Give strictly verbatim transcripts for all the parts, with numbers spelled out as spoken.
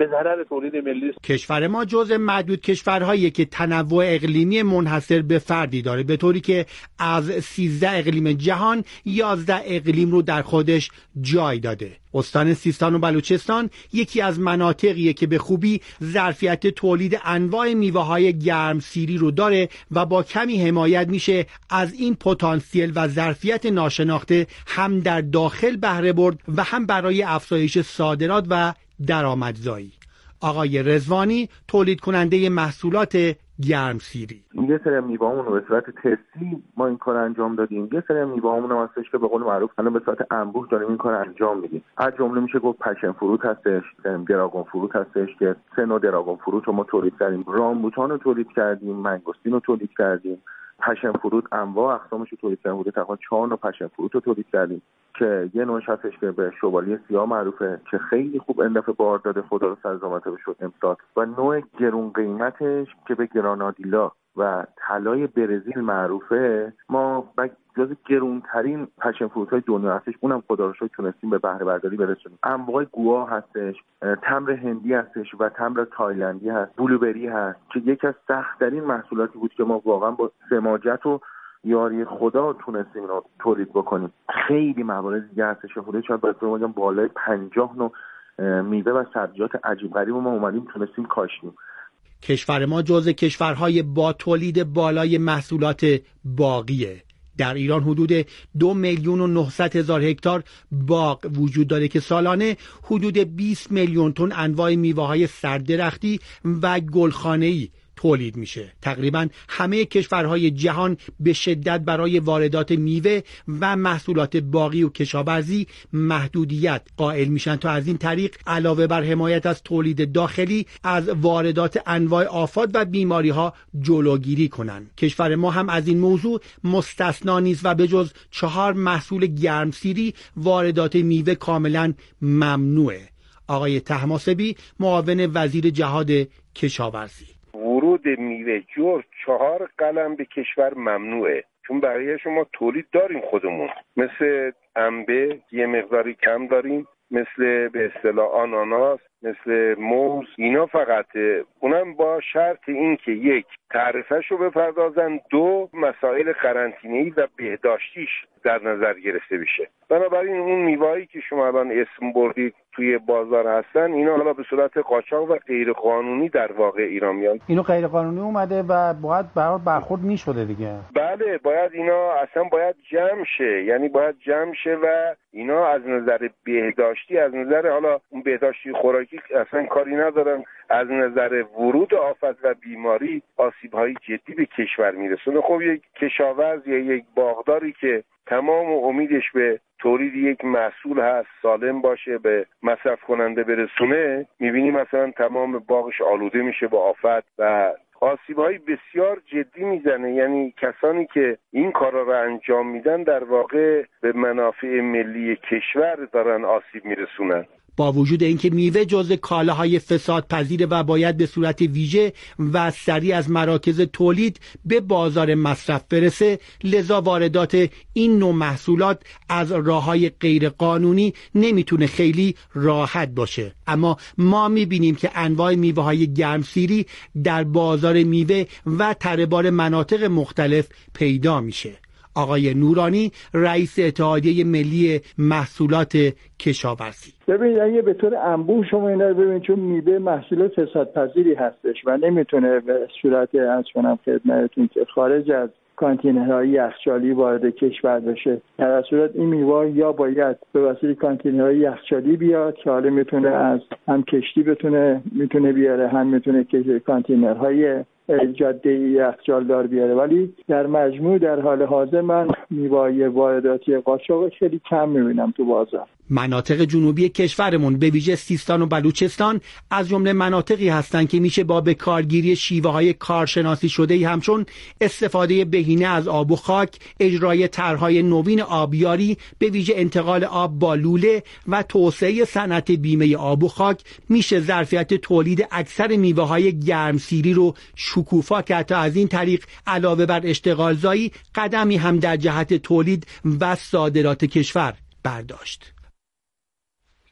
به ضرر تولید ملی است. کشور ما جزء معدود کشورهایی که تنوع اقلیمی منحصر به فردی داره، به طوری که از سیزده اقلیم جهان یازده اقلیم رو در خودش جای داده. استان سیستان و بلوچستان یکی از مناطقیه که به خوبی ظرفیت تولید انواع میوه‌های گرمسیری رو داره و با کمی حمایت میشه از این پتانسیل و ظرفیت ناشناخته هم در داخل بهره برد و هم برای افزایش صادرات و درآمدزایی. آقای رضوانی تولید کننده محصولات گرمسیری: یه سری میوه‌هامون رو به صورت تستی ما این کار انجام دادیم، یه سری میوه‌هامون هم هستش که به قول معروف الان به صورت انبوه داریم این کار انجام میدیم. از جمله میشه گفت پشن فروت هستش، دراگون فروت هستش که سه نوع دراگون فروت رو ما تولید کردیم، رامبوتان رو تولید کردیم، منگوستین رو تولید کردیم، پشن فروت انواع اقسامش رو تولید کردیم، بوده تقریبا چهار نوع پشن فروت رو تولید کردیم که یه نوعش هستش که به شوالی سیاه معروفه که خیلی خوب این دفعه بار داده، خدا رو سرزامته شد امسال، و نوع گرون قیمتش که به گرانادیلا و طلای برزیل معروفه، ما جز گرونترین پشن فروت های دنیا هستش، اونم خدا رو شکر تونستیم به بهره برداری برسونیم. انواع گواه هستش، تمر هندی هستش و تمر تایلندی هست، بلوبری هست که یکی از سخت‌ترین محصولاتی بود که ما واقعا با سماجت و یاری خدا تونستیم رو تولید بکنیم. خیلی موارد دیگه هستش که خودش شاید باید بگم بالای پنجاه نوع میوه و سبزیجات عجیب غریب ما اومدیم تونستیم کاشتیم. کشور ما جزو کشورهای با تولید بالای محصولات باغیه. در ایران حدود دو میلیون و نهصد هزار هکتار باغ وجود داره که سالانه حدود بیست میلیون تن انواع میوه‌های سردرختی و گلخانه‌ای تولید میشه. تقریبا همه کشورهای جهان به شدت برای واردات میوه و محصولات باغی و کشاورزی محدودیت قائل میشن تا از این طریق علاوه بر حمایت از تولید داخلی از واردات انواع آفات و بیماری ها جلوگیری کنن. کشور ما هم از این موضوع مستثنا نیست و به جز چهار محصول گرمسیری واردات میوه کاملا ممنوعه. آقای طهماسبی معاون وزیر جهاد کشاورزی: ورود میوه جز چهار قلم به کشور ممنوعه، چون بقیه شما تولید داریم خودمون، مثل انبه یه مقداری کم داریم، مثل به اصطلاح آناناس، مثل موز، اینا فقط، اونم با شرط این که یک تعرفه‌ش رو بپردازن، دو مسائل قرنطینه‌ای و بهداشتیش در نظر گرفته بشه. بنابراین اون میوه‌ای که شما الان اسم بردید توی بازار هستن، اینا حالا به صورت قاچاق و غیر قانونی در واقع ایران میان. اینو غیر قانونی اومده و باید برات برخورد میشده دیگه. بله، باید اینا اصلا باید جمع شه، یعنی باید جمع شه و اینا از نظر بهداشتی، از نظر حالا اون بهداشتی خوراکی اصلا کاری ندارن، از نظر ورود آفت و بیماری آسیب‌های جدی به کشور میرسونه. خب یک کشاورز یا یک باغداری که تمام امیدش به تولید یک محصول هست سالم باشه به مصرف کننده برسونه، میبینی مثلا تمام باغش آلوده میشه با آفت و آسیب‌های بسیار جدی میزنه. یعنی کسانی که این کارا رو انجام میدن در واقع به منافع ملی کشور دارن آسیب میرسونن. با وجود اینکه میوه جزء کالاهای فساد پذیره و باید به صورت ویژه و سریع از مراکز تولید به بازار مصرف برسه، لذا واردات این نوع محصولات از راه‌های غیر قانونی نمیتونه خیلی راحت باشه. اما ما میبینیم که انواع میوه‌های گرمسیری در بازار میوه و تره‌بار مناطق مختلف پیدا میشه. آقای نورانی رئیس اتحادیه ملی محصولات کشاورزی: ببینید اگه به طور انبوه شما اینا رو ببینید، چون میوه محصول فسادپذیری هستش و نمیتونه به صورت از کنم خدمتتون که خارج از کانتینرهای یخچالی وارد کشور بشه، در صورت این میوه یا باید به واسطه کانتینرهای یخچالی بیاد که حالا میتونه از هم کشتی بتونه میتونه بیاره، هم میتونه که کانتینرهای جاده یخچالدار بیاره، ولی در مجموع در حال حاضر من میوه وارداتی قاچاق خیلی کم میبینم تو بازار. مناطق جنوبی کشورمون به ویژه سیستان و بلوچستان از جمله مناطقی هستند که میشه با به کارگیری شیوه‌های کارشناسی شده‌ای همچون استفاده بهینه از آب و خاک، اجرای طرح‌های نوین آبیاری به ویژه انتقال آب با لوله و توسعه صنعت بیمه آب و خاک میشه ظرفیت تولید اکثر میوه‌های گرمسیری رو شکوفا کرد تا از این طریق علاوه بر اشتغالزایی قدمی هم در جهت تولید و صادرات کشور برداشت.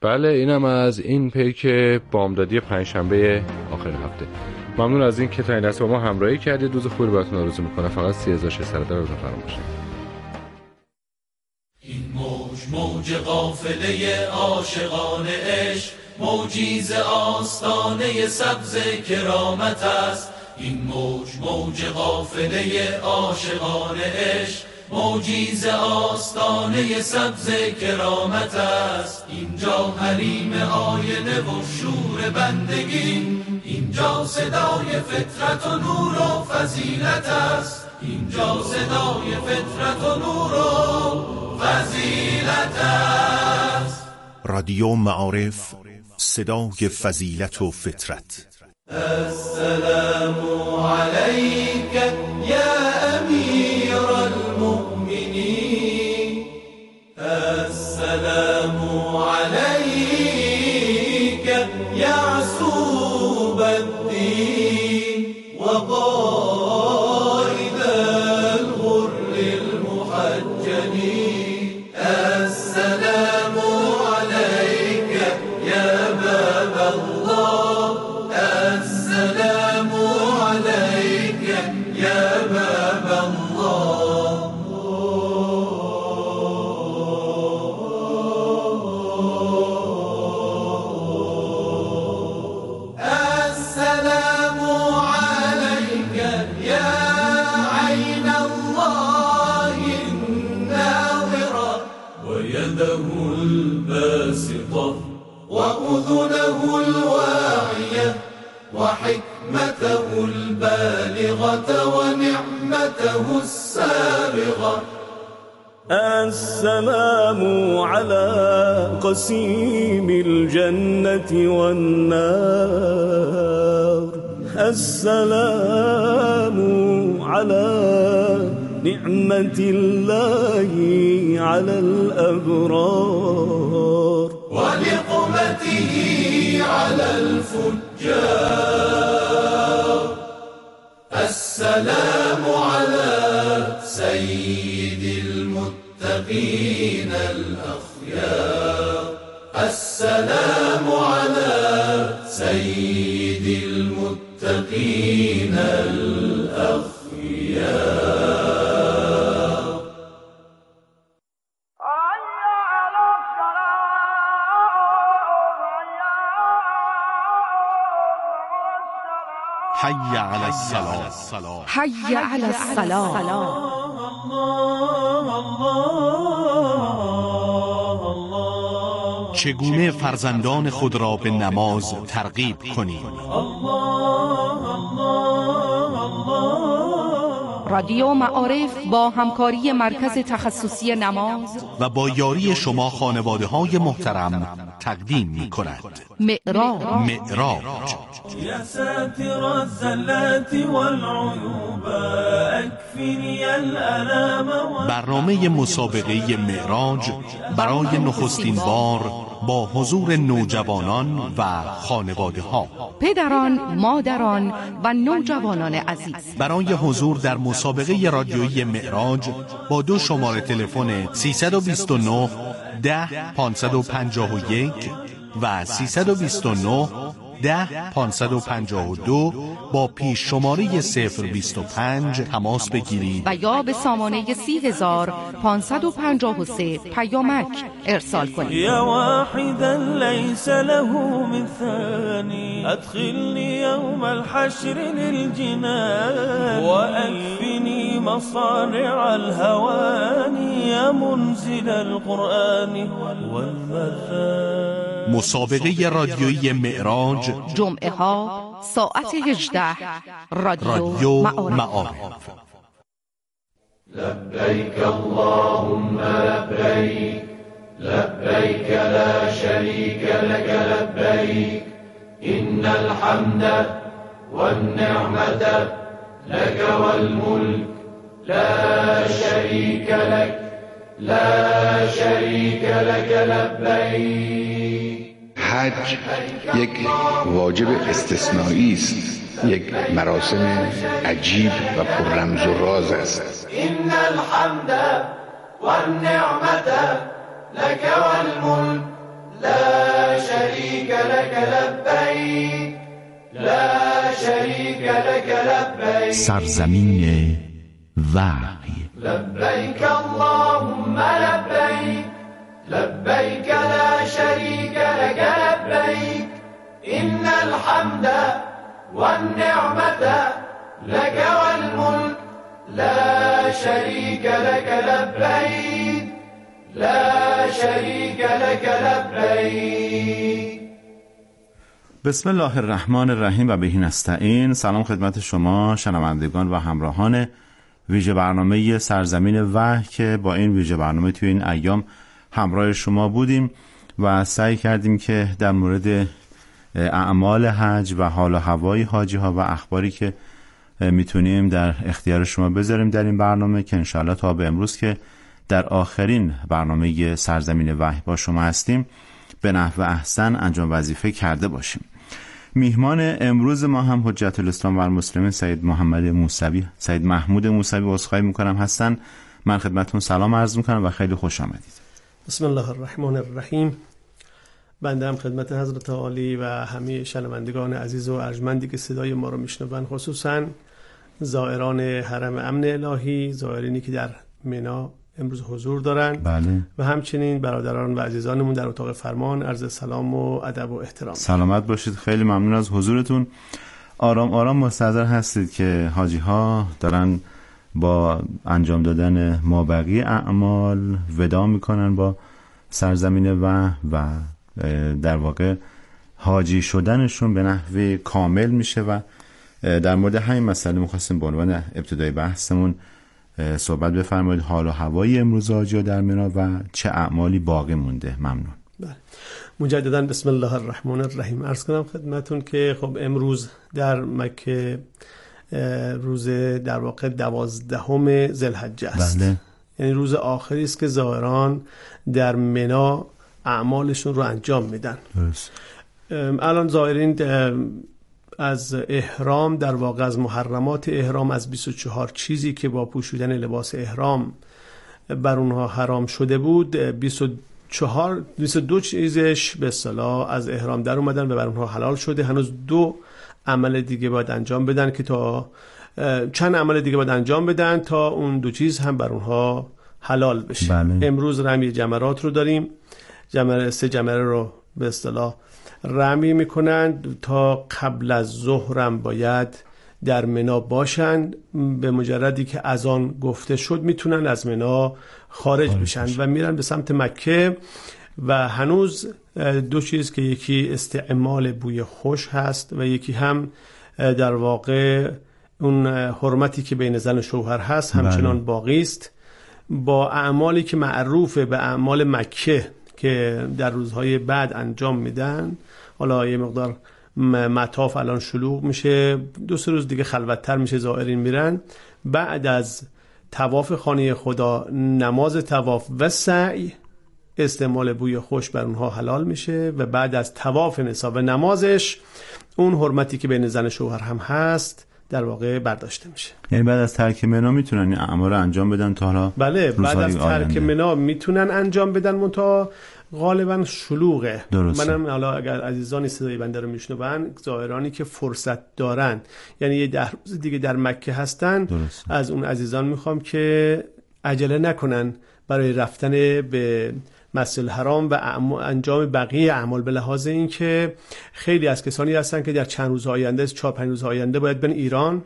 بله، اینم از این پیک بامدادی پنجشنبه آخر هفته. ممنون از این که تا این لحظه با ما همراهی کردید. روز خوبی براتون آرزو میکنم. فقط سه هزار و ششصد رو فراموش نکنید. این موج موج قافله عاشقان عشق، موجی ز آستانه سبز کرامت است. این موج موج قافله عاشقان عشق، موجی ز آستانه سبز کرامت است. اینجا حریم آینه و شور بندگی، اینجا صدای فطرت و نور و فضیلت است. اینجا صدای فطرت و نور و فضیلت است. رادیو معارف، صدای فضیلت و فطرت. السلام علیک یا امیر المؤمنین، السلام علیک یعصوب الدین و قائد الغر المحجلین. السلام علیک یا باب الله، السلام علیک یا باب الله. السلام علیک یا عین الله الناظرة ويده الباسطة وأذنه الواعية وحكمته البالغة ونعمته السابغة. السلام على قسيم الجنة والنار، السلام على نعمة الله على الأبرار ونقمته على الفجار. السلام على سيد المتقين الأخيار، السلام على سيد المتقين الأخيار. حي على الصلاة، حي على الصلاة. چگونه فرزندان خود را به نماز ترغیب کنیم؟ رادیو معارف با همکاری مرکز تخصصی نماز و با یاری شما خانواده های محترم تقدیم می کند معراج. معراج یا ساتر الزلات والعیوب اکفنی الالام. برنامه مسابقه معراج برای نخستین بار با حضور نوجوانان و خانواده ها، پدران، مادران و نوجوانان عزیز. برای حضور در مسابقه رادیویی معراج با دو شماره تلفن سیصد و بیست و نه ده پانصد و پنجاه و یک و سیصد و بیست و نه ده پانصد و پنجاه و دو با پیش شماره صفر بیست و پنج تماس بگیرید و یا به سامانه سی هزار پانصد و پنجاه و سه پیامک ارسال کنید. یا واحدا لیس له مثانی ادخلنی یوم الحشر للجنان و اکفنی مصارع الهوانی یا منزل القرآن والمثان. مسابقه رادیویی معراج جمعه ها ساعت هجده. رادیو, رادیو معارف. معارف. لبیک اللهم لبیک لبیک لا شریک لک لبیک ان الحمد والنعمت لك والملك لا شریک لک لا شریک لک لبیک. حج یک واجب استثنایی است، یک مراسم عجیب و پر رمز و راز است. ان الحمد والنعمت لك والملك لا شريك لك لبيك لا شريك لك لبيك سرزمین وحی. لبيك اللهم لبيك لبيك لا شريك لك لبيك إن الحمد والنعمة لك والملك لا شريك لك لبيك لا شريك لك لبيك. بسم الله الرحمن الرحیم و بهی نستعین. سلام خدمت شما شنوندگان و همراهان ویژه برنامه سرزمین وحی که با این ویژه برنامه توی این ایام همراه شما بودیم و سعی کردیم که در مورد اعمال حج و حال و هوای حاجی ها و اخباری که میتونیم در اختیار شما بذاریم در این برنامه که انشاءالله تا به امروز که در آخرین برنامه سرزمین وحی با شما هستیم به نحو احسن انجام وظیفه کرده باشیم. میهمان امروز ما هم حجت الاسلام و المسلمین سید محمد موسوی سید محمود موسوی عذرخواهی میکنم هستن. من خدمتتون سلام عرض میکنم و خیلی خوش آمدید. بسم الله الرحمن الرحیم. بنده هم خدمت حضرت عالی و همه شنوندگان عزیز و ارجمندی که صدای ما رو میشنون، خصوصا زائران حرم امن الهی، زائرینی که در منی امروز حضور دارن، بله. و همچنین برادران و عزیزانمون در اتاق فرمان، عرض سلام و ادب و احترام. سلامت باشید. خیلی ممنون از حضورتون. آرام آرام مستحضر هستید که حاجی ها دارن با انجام دادن مابقی اعمال وداع میکنن با سرزمین وحی و در واقع حاجی شدنشون به نحوی کامل میشه و در مورد همین مسئله می‌خواستیم به عنوان ابتدای بحثمون صحبت بفرمایید. حال و هوای امروز حاجی در منی و چه اعمالی باقی مونده. ممنون. بله. مجددا بسم الله الرحمن الرحیم. عرض کنم خدمتون که خب امروز در مکه روز در واقع دوازدهم ذوالحجه است. بله. یعنی روز آخری است که زائران در منی اعمالشون رو انجام میدن. درست. الان زائرین از احرام، در واقع از محرمات احرام، از بیست و چهار چیزی که با پوشیدن لباس احرام بر اونها حرام شده بود، بیست و چهار بیست و دو چیزش به اصطلاح از احرام در اومدن و بر اونها حلال شده. هنوز دو عمل دیگه باید انجام بدن که تا چند عمل دیگه باید انجام بدن تا اون دو چیز هم بر اونها حلال بشه. بله. امروز رمی جمرات رو داریم. جمره سه جمره رو به اصطلاح رمی میکنند. تا قبل از ظهرم باید در منی باشند. به مجردی که اذان گفته شد میتونن از منی خارج بشن و میرن به سمت مکه. و هنوز دو چیز که یکی استعمال بوی خوش هست و یکی هم در واقع اون حرمتی که بین زن و شوهر هست همچنان بله. باقی است. با اعمالی که معروفه به اعمال مکه که در روزهای بعد انجام میدن، حالا یه مقدار مطاف الان شلوغ میشه، دو سه روز دیگه خلوت‌تر میشه، زائرین میرن. بعد از طواف خانه خدا، نماز طواف و سعی، استعمال بوی خوش بر اونها حلال میشه و بعد از طواف نسا و نمازش اون حرمتی که بین زن و شوهر هم هست در واقع برداشته میشه. یعنی بعد از ترک منی میتونن این اعمال رو انجام بدن تا حالا؟ بله، بعد از ترک منی میتونن انجام بدن، منتها غالبا شلوغه. درسته. منم حالا اگر عزیزانی صدای بنده رو میشنون، زائرانی که فرصت دارن، یعنی یه ده روز دیگه در مکه هستن، درسته. از اون عزیزان میخوام که عجله نکنن برای رفتن به مسجد الحرام و انجام بقیه اعمال، به لحاظ این که خیلی از کسانی هستن که در چند روز آینده، چهار پنج روز آینده باید برن ایران،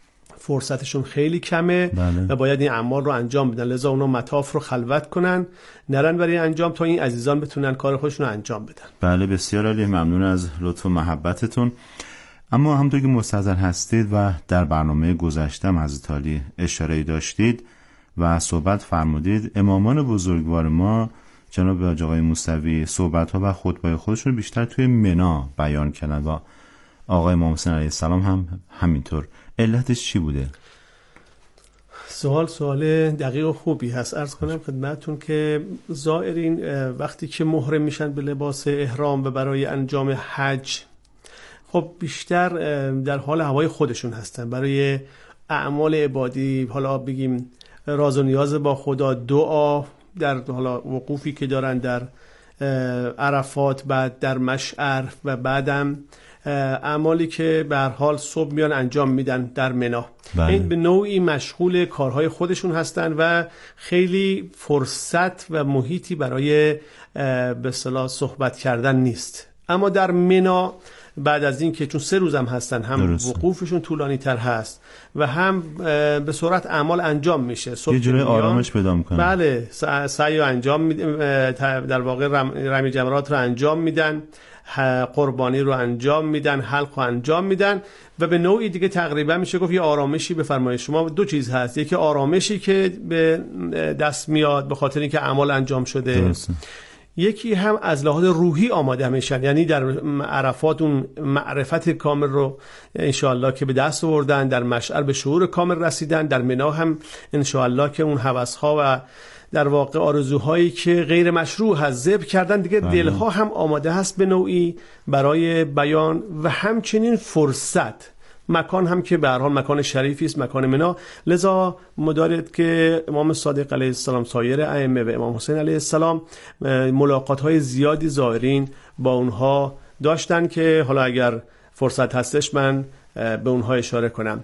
فرصتشون خیلی کمه. بله. و باید این اعمال رو انجام بدن، لذا اونا مطاف رو خلوت کنن، نرن برای انجام تا این عزیزان بتونن کار خودشون رو انجام بدن. بله، بسیار عالی. ممنون از لطف و محبتتون. اما همونطور که مستحضر هستید و در برنامه گذشته هم حضرت عالی اشاره داشتید و صحبت فرمودید، امامان بزرگوار ما جناب آقای موسوی صحبت‌ها و خطبه‌های خودشون رو بیشتر توی منی بیان کردن و آقای امام حسین علیه السلام هم همینطور. علتش چی بوده؟ سوال سوال دقیق و خوبی هست. عرض کنم خدمتتون که زائرین وقتی که محرم میشن به لباس احرام و برای انجام حج، خب بیشتر در حال هوای خودشون هستن، برای اعمال عبادی، حالا بگیم راز و نیاز با خدا، دعا، در حالا وقوفی که دارن در عرفات، بعد در مشعر و بعدم اعمالی که به هر حال صبح میان انجام میدن در منا. بله. این به نوعی مشغول کارهای خودشون هستن و خیلی فرصت و محیطی برای به اصطلاح صحبت کردن نیست. اما در منا بعد از این که چون سه روزم هستن، هم درسته. وقوفشون طولانی تر هست و هم به سرعت اعمال انجام میشه، یه جوری آرامش پیدا میکنن. بله، سعی انجام میدن، در واقع رم، رمی جمرات رو انجام میدن، قربانی رو انجام میدن، حلق رو انجام میدن و به نوعی دیگه تقریبا میشه گفت یه آرامشی به فرمایش شما. دو چیز هست، یکی آرامشی که به دست میاد به خاطر اینکه اعمال انجام شده، درسته. یکی هم از لحاظ روحی آماده میشن، یعنی در عرفات اون معرفت کامل رو انشاءالله که به دست آوردن، در مشعر به شعور کامل رسیدن، در منا هم انشاءالله که اون هوس‌ها و در واقع آرزوهایی که غیر مشروع هست ذبح کردن دیگه، بله. دلها هم آماده هست به نوعی برای بیان و همچنین فرصت. مکان هم که به هر حال مکان شریفی است، مکان منا. لذا مدارید که امام صادق علیه السلام، سایر ائمه و امام حسین علیه السلام ملاقات های زیادی زائرین با اونها داشتن که حالا اگر فرصت هستش من به اونها اشاره کنم.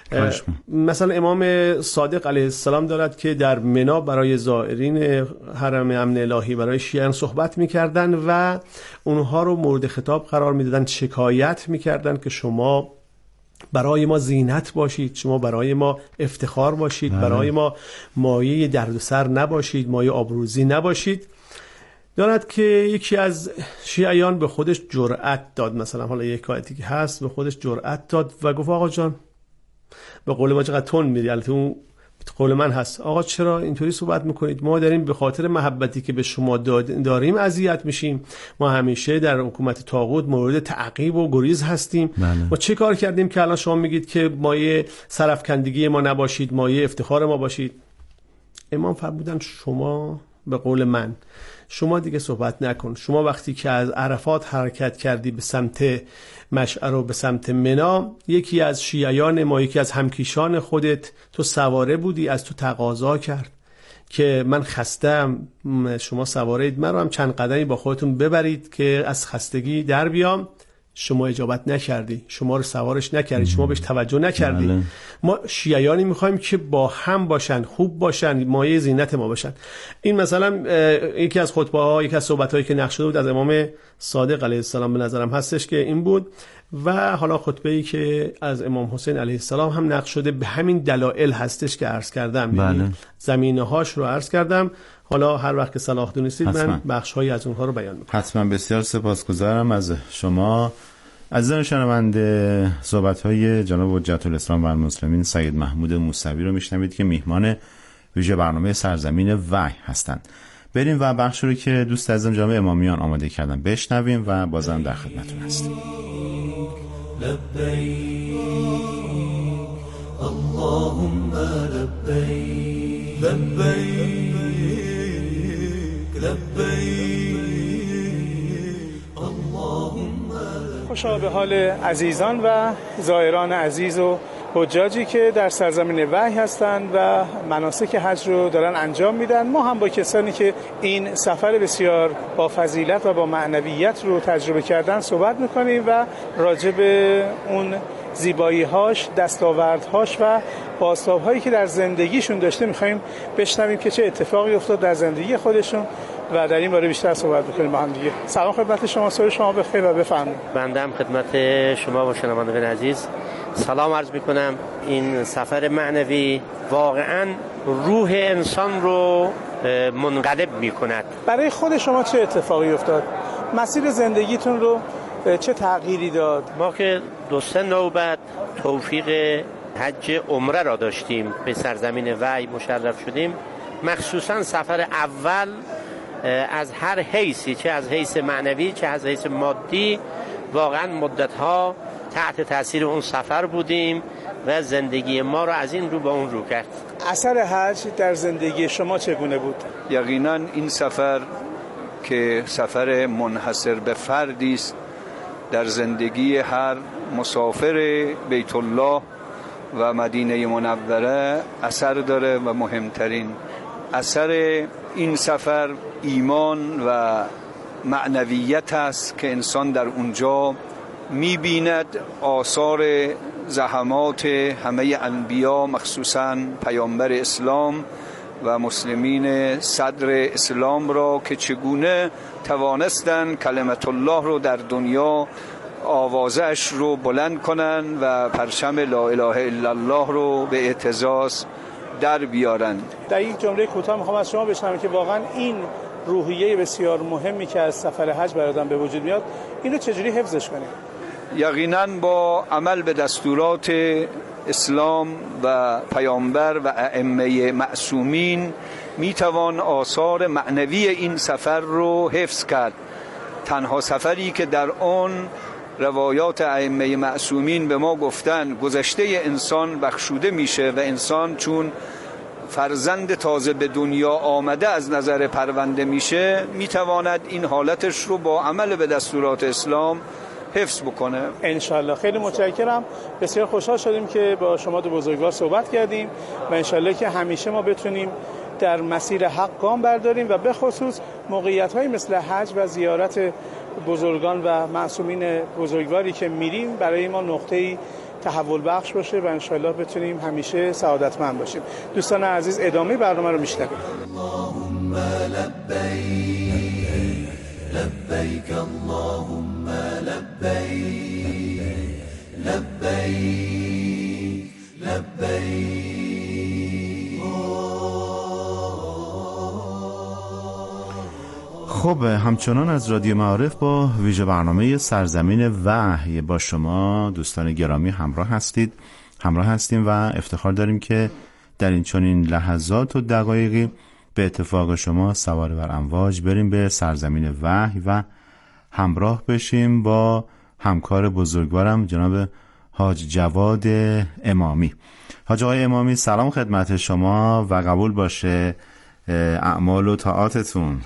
مثلا امام صادق علیه السلام دارد که در منا برای زائرین حرم امن الهی، برای شیعیان صحبت میکردن و اونها رو مورد خطاب قرار میدادن، شکایت میکردن که شما برای ما زینت باشید، شما برای ما افتخار باشید، بله. برای ما مایه دردسر نباشید، مایه آبروزی نباشید. دارد که یکی از شیعیان به خودش جرأت داد، مثلا حالا یک آیتی که هست به خودش جرأت داد و گفت آقا جان، به قول ما چقدر تون میری، البته اون قول من هست، آقا چرا اینطوری صحبت میکنید؟ ما داریم به خاطر محبتی که به شما داریم اذیت میشیم، ما همیشه در حکومت طاغوت مورد تعقیب و گریز هستیم، بله. ما چه کار کردیم که الان شما میگید که مایه سرفکندگی ما نباشید، مایه افتخار ما باشید؟ امام فرمودن شما به قول من شما دیگه صحبت نکن. شما وقتی که از عرفات حرکت کردی به سمت مشعر و به سمت منا، یکی از شیعیان ما، یکی از همکیشان خودت، تو سواره بودی، از تو تقاضا کرد که من خستم، شما سواره اید، من رو هم چند قدمی با خودتون ببرید که از خستگی در بیام. شما اجابت نکردی، شما رو سوارش نکردی، شما بهش توجه نکردی. بله. ما شیعیانی میخوایم که با هم باشن، خوب باشن، مایه زینت ما باشن. این مثلا یکی از خطبه ها، یکی از صحبت هایی که نقش شده بود از امام صادق علیه السلام به نظرم هستش که این بود. و حالا خطبه ای که از امام حسین علیه السلام هم نقش شده به همین دلایل هستش که عرض کردم. بله. زمینه هاش رو عرض کردم. حالا هر وقت که صلاح دونستید من بخش هایی از اونها رو بیان میکنم. حتما. بسیار سپاسگزارم از شما. عزیزان شنونده، صحبت های جناب حجت الاسلام و المسلمین سید محمود موسوی رو میشنوید که میهمان ویژه برنامه سرزمین وحی هستند. بریم و بخش رو که دوست عزیزم جناب امامیان آماده کردن بشنویم و بازم در خدمتتون هستیم. لبیک اللهم لبیک لبیک لبیک اللهم. خوشا به حال عزیزان و زائران عزیز و حجاجی که در سرزمین وحی هستند و مناسک حج رو دارن انجام میدن. ما هم با کسانی که این سفر بسیار با فضیلت و با معنویت رو تجربه کردن صحبت میکنیم و راجع به اون زیبایی‌هاش، دستاوردهاش و بازتاب‌هایی که در زندگیشون داشته میخوایم بشنویم که چه اتفاقی افتاد در زندگی خودشون و در این باره بیشتر صحبت بکنیم با هم دیگه. سلام خدمت شما، صبح شما بخیر و بفرمایید. بنده هم خدمت شما و شنوندگان عزیز سلام عرض میکنم. این سفر معنوی واقعا روح انسان رو منقلب میکند. برای خود شما چه اتفاقی افتاد؟ مسیر زندگیتون رو چه تغییری داد؟ ما که دو سه نوبت توفیق حج عمره را داشتیم، به سرزمین وحی مشرف شدیم. مخصوصا سفر اول از هر حیثی، چه از حیث معنوی چه از حیث مادی، واقعا مدتها تحت تاثیر اون سفر بودیم و زندگی ما را از این رو به اون رو کرد. اثر حج در زندگی شما چگونه بود؟ یقینا این سفر که سفر منحصر به فردی است در زندگی هر مسافر بیت الله و مدینه منوره اثر داره و مهمترین اثر این سفر ایمان و معنویت است که انسان در اونجا می‌بیند آثار زحمات همه انبیا، مخصوصاً پیامبر اسلام و مسلمین صدر اسلام را که چگونه توانستند کلمت الله رو در دنیا آوازش رو بلند کنند و پرچم لا اله الا الله رو به اعتزاز در بیارند. در یک جمله کوتاه میخوام از شما بشنوم که واقعا این روحیه بسیار مهمی که از سفر حج برای آدم به وجود میاد این رو چجوری حفظش کنیم؟ یقیناً با عمل به دستورات اسلام و پیامبر و ائمه معصومین میتوان آثار معنوی این سفر رو حفظ کرد. تنها سفری که در آن روایات ائمه معصومین به ما گفتن گذشته انسان بخشوده میشه و انسان چون فرزند تازه به دنیا آمده از نظر پرونده میشه میتواند این حالتش رو با عمل به دستورات اسلام حفظ بکنه. انشالله. خیلی متشکرم. بسیار خوشحال شدیم که با شما دو بزرگوار صحبت کردیم و انشالله که همیشه ما بتونیم در مسیر حق گام برداریم و به خصوص موقعیت‌های مثل حج و زیارت بزرگان و معصومین بزرگواری که میریم برای ما نقطه‌ای تحول بخش باشه و انشالله بتونیم همیشه سعادتمند باشیم. دوستان عزیز ادامه برنامه رو میشنویم. اللهم لبیک لبیک اللهم لبیک لبیک لبیک. خب همچنان از رادیو معارف با ویژه برنامه سرزمین وحی با شما دوستان گرامی همراه هستید همراه هستیم و افتخار داریم که در این چنین لحظات و دقایقی به اتفاق شما سوار بر امواج بریم به سرزمین وحی و همراه بشیم با همکار بزرگوارم جناب حاج جواد امامی. حاج آقای امامی سلام خدمت شما و قبول باشه اعمال و طاعاتتون.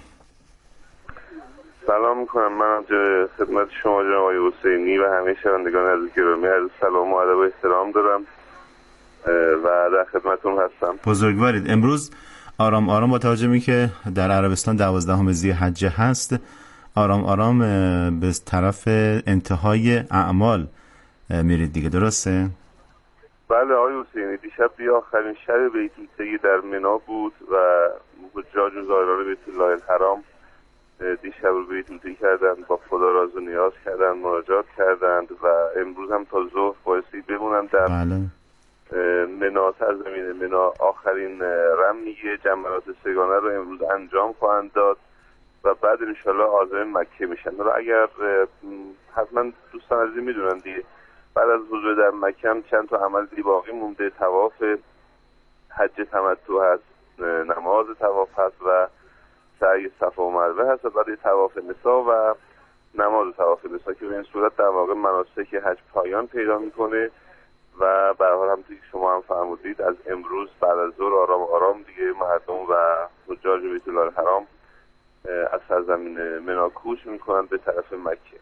سلام میکنم. منم خدمت شما جناب آقای حسینی و همه شنوندگان عزیز گرامی عرض سلام و ادب و احترام دارم و در خدمتتون هستم. بزرگوارید. امروز آرام آرام با توجه می که در عربستان دوازدهم ذی‌حجه هست آرام آرام به طرف انتهای اعمال میرید دیگه، درسته؟ بله آقای حسینی، دیشب بیا آخرین شب بیت العتیق در منی بود و حجاج و زائران بیت الله الحرام دیشب رو بیت العتیق کردند، با خدا راز و نیاز کردند، مناجات کردند و امروز هم تا ظهر بایستی بمونن در بله. منی، سرزمین منی. آخرین رمی جمرات سگانه رو امروز انجام خواهند داد و بعد انشالله عازم مکه میشن. رو اگر حتما دوستان عزیزی میدونن دیگه بعد از حضور در مکه هم چند تا عمل دیگه باقی مونده. طواف حج تمتع هست، نماز طواف هست و سعی صفا و مروه هست و بعد طواف نساء و نماز طواف نساء که به این صورت در واقع مناسک حج پایان پیدا میکنه و به هر حال همونطور که شما هم فرمودید از امروز بعد از ظهر آرام آرام دیگه مردم و حجاج بیت الله الحرام از سرزمین منی کوچ میکنن به طرف مکه.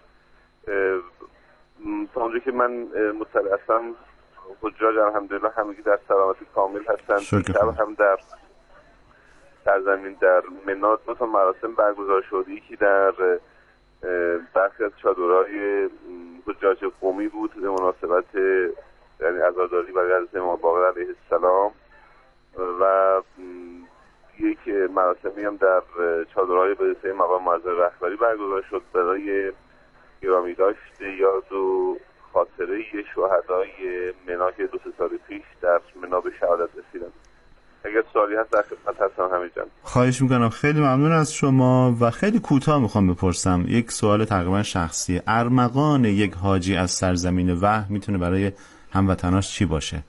تا اونجا که من مطلع هستم حجاج الحمدلله همگی در سلامت کامل هستند. شب هم در سرزمین در منی دو تا مراسم برگزار شده، یکی در برخی از چادرهای حجاج قومی بود به مناسبت یعنی عزاداری برای حضرت امام باقر علیه السلام و یک مراسمی هم در چادرهای بدرسه مقام معظم رهبری برگزار شد برای گرامی داشت یاد و خاطره شهدای منی که دو سه سال پیش در منی به شهادت رسیدند. اگر سوالی هست در خدمت هستم همین جان. خواهش میکنم. خیلی ممنون از شما و خیلی کوتاه میخوام بپرسم یک سوال تقریبا شخصی. ارمغان یک حاجی از سرزمین وحی میتونه برای هموطناش چی باشه؟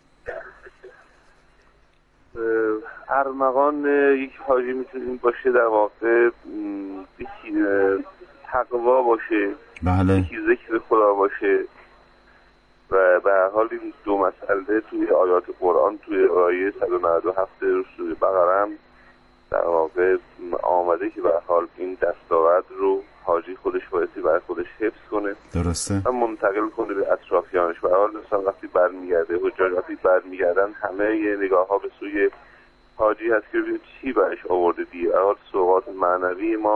ارمغان یک حاجی میتونه باشه در واقع یکی تقوا باشه، بله. یکی ذکر خدا باشه و به هر حال این دو مسئله توی آیات قرآن توی آیه صد و نود و هفت سوره بقره هم در واقع آمده که به هر حال این دستاورد رو حاجی خودش بایستی برای خودش حفظ کنه، درسته، و منتقل کنه به اطرافیانش. به هر حال مثلا وقتی برمیگرده حجاج وقتی برمیگردن همه یه نگاه ها به سوی حاجی هست که ببینید چی برش آورده دیگه. به هر حال سوغات معنوی ما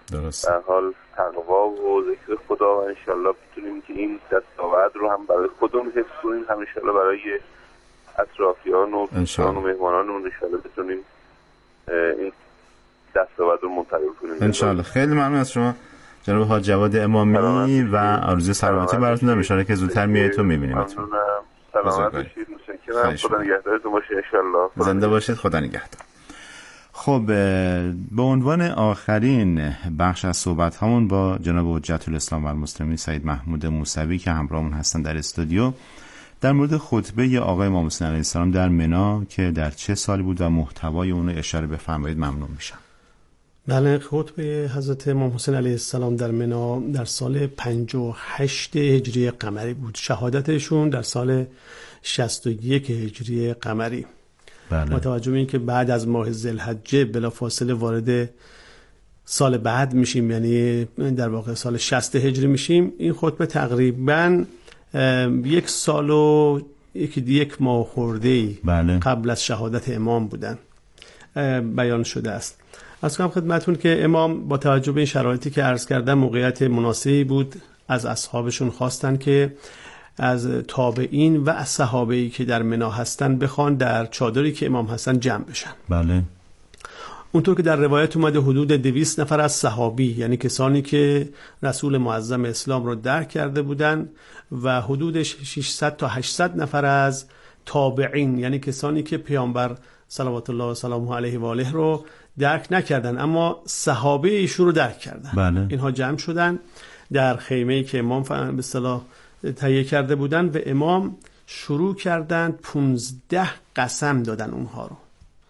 درست. در حال تقوا و ذکر خدا و انشالله بتونیم که این دستاورد رو هم برای خودمون حفظ کنیم، هم انشالله برای اطرافیان و دوستان و مهمانانمون انشالله بتونیم این دستاورد رو منتقل کنیم انشالله. خیلی ممنون از شما جناب حاج جواد امامی و آرزوی سلامتی براتون دارم. ان شاءالله که زودتر میایید و میبینیمتون. سلامت باشید. متشکرم. خدا نگهدارتون باشه ان شاءالله. زنده باشید. خدا نگهدار. خب به عنوان آخرین بخش از صحبت همون با جناب حجت الاسلام و المسلمین سید محمود موسوی که همراهمون هستن در استودیو در مورد خطبه آقای امام حسین علیه السلام در منی که در چه سالی بود و محتوای اون رو اشاره بفرمایید ممنون میشم. بله، خطبه حضرت امام حسین علیه السلام در منی در سال پنجاه و هشت هجری قمری بود. شهادتشون در سال شصت و یک هجری قمری. بله. با توجه به اینکه بعد از ماه ذوالحجه بلافاصله وارد سال بعد میشیم، یعنی در واقع سال شصت هجری میشیم، این خطبه تقریباً یک سال و یک یک ماه خورده‌ای بله. قبل از شهادت امام بودن بیان شده است. از کنم خدمتون که امام با توجه به این شرایطی که عرض کردم موقعیت مناسبی بود، از اصحابشون خواستن که از تابعین و از صحابه‌ای که در منی هستن بخوان در چادری که امام هستن جمع بشن. بله. اونطور که در روایت اومده حدود دویست نفر از صحابی، یعنی کسانی که رسول معظم اسلام رو درک کرده بودن، و حدود ششصد تا هشتصد نفر از تابعین، یعنی کسانی که پیامبر صلوات الله و سلامه علیه و آله رو درک نکردن اما صحابه ایشون رو درک کردن. بله. اینها جمع شدن در خیمه‌ای که امام به اصطلاح تهیه کرده بودن و امام شروع کردن پونزده قسم دادن اونها رو،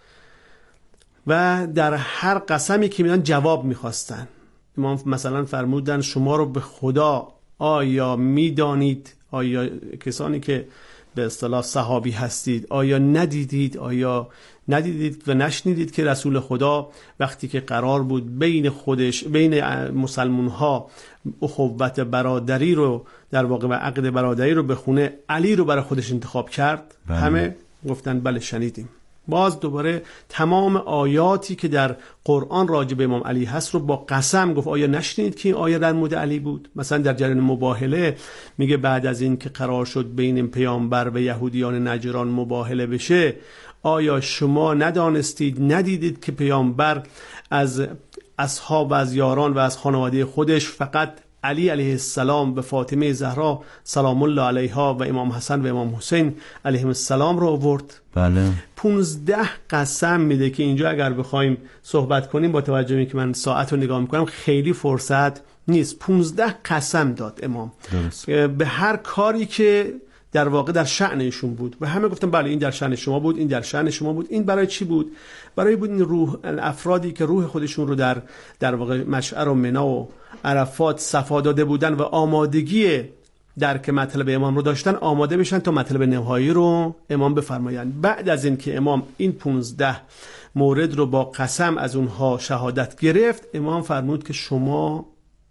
و در هر قسمی که میدن جواب میخواستن. امام مثلا فرمودن شما رو به خدا آیا میدانید، آیا کسانی که به اصطلاح صحابی هستید آیا ندیدید آیا ندیدید و نشنیدید که رسول خدا وقتی که قرار بود بین خودش بین مسلمان ها اخوت برادری رو در واقع و عقد برادری رو بخونه، علی رو برای خودش انتخاب کرد؟ بله. همه گفتن بله شنیدیم. باز دوباره تمام آیاتی که در قرآن راجع به امام علی هست رو با قسم گفت آیا نشنید که این آیه در مورد علی بود؟ مثلا در جریان مباهله میگه بعد از این که قرار شد بین پیامبر و یهودیان نجران مباهله بشه، آیا شما ندانستید ندیدید که پیامبر از اصحاب و از یاران و از خانواده خودش فقط علی علیه السلام و فاطمه زهرا سلام الله علیها و امام حسن و امام حسین علیهم السلام رو آورد؟ بله. پونزده قسم میده که اینجا اگر بخوایم صحبت کنیم با توجه به اینکه من ساعت رو نگاه میکنم خیلی فرصت نیست. پونزده قسم داد امام درست. به هر کاری که در واقع در شأن ایشون بود و همه گفتن بله این در شأن شما بود، این در شأن شما بود. این برای چی بود؟ برای بود این روح افرادی که روح خودشون رو در در واقع مشعر و منی و عرفات صفا داده بودن و آمادگی درک مطلب امام رو داشتن آماده بشن تا مطلب نهایی رو امام بفرمایند. بعد از این که امام این پونزده مورد رو با قسم از اونها شهادت گرفت، امام فرمود که شما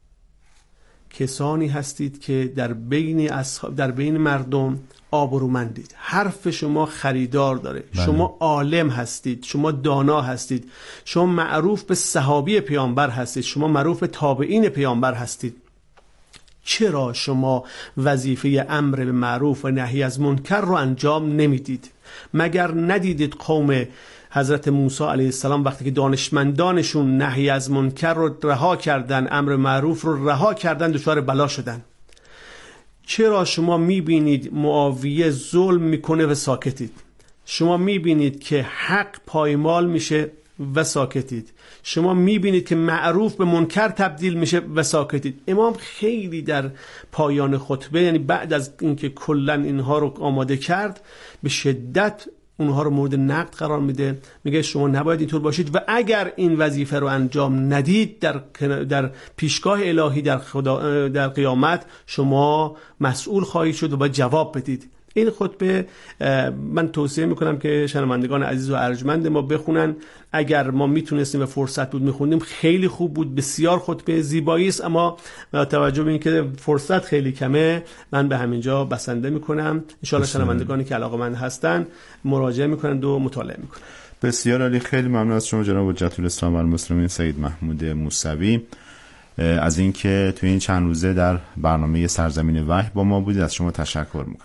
کسانی هستید که در بین اصحاب در بین مردم آبرومندید، حرف شما خریدار داره. بله. شما عالم هستید، شما دانا هستید، شما معروف به صحابی پیامبر هستید، شما معروف به تابعین پیامبر هستید. چرا شما وظیفه امر به معروف و نهی از منکر رو انجام نمیدید؟ مگر ندیدید قوم حضرت موسی علیه السلام وقتی که دانشمندانشون نهی از منکر رو رها کردن، امر معروف رو رها کردن، دچار بلا شدن؟ چرا شما میبینید معاویه ظلم میکنه و ساکتید؟ شما میبینید که حق پایمال میشه و ساکتید؟ شما میبینید که معروف به منکر تبدیل میشه و ساکتید؟ امام خیلی در پایان خطبه، یعنی بعد از اینکه کلا اینها رو آماده کرد، به شدت اونها رو مورد نقد قرار میده. میگه شما نباید اینطور باشید و اگر این وظیفه رو انجام ندید در در پیشگاه الهی در خدا در قیامت شما مسئول خواهید شد و باید جواب بدید. این خطبه من توصیه میکنم که شنوندگان عزیز و ارجمند ما بخونن. اگر ما میتونستیم و فرصت بود میخوندیم خیلی خوب بود، بسیار خطبه زیبایی است، اما با توجه به اینکه فرصت خیلی کمه من به همینجا بسنده میکنم. ان شاء الله شنوندگانی که علاقه‌مند هستن مراجعه میکنن و مطالعه میکنن. بسیار عالی. خیلی ممنون از شما جناب حجت الاسلام و المسلمین سید محمود موسوی. از اینکه توی این چند روزه در برنامه سرزمین وحی با ما بودید از شما تشکر میکنم.